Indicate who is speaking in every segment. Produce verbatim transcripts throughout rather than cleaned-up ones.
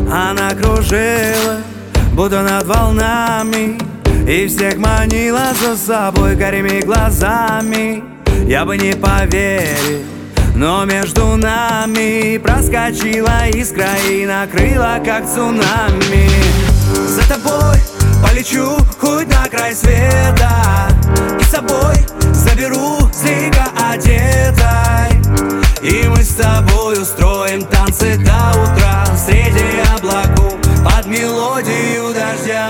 Speaker 1: Она кружила, будто над волнами, и всех манила за собой карими глазами. Я бы не поверил, но между нами проскочила искра и накрыла, как цунами. За тобой полечу хоть на край света, и с собой заберу слегка одетой. И мы с тобой устроим танцы до утра среди облаков под мелодию дождя.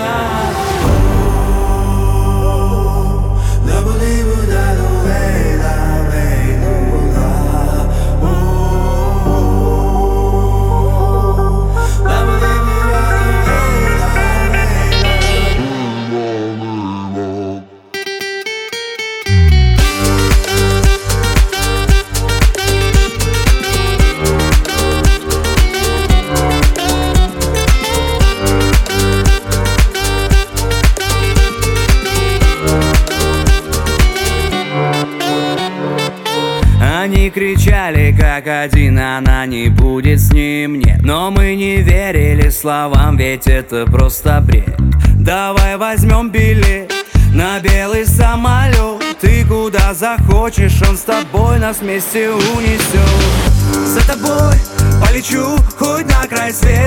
Speaker 1: Они кричали как один, она не будет с ним, нет. Но мы не верили словам, ведь это просто бред. Давай возьмем билет на белый самолет, ты куда захочешь, он с тобой нас вместе унесет. За тобой полечу хоть на край света,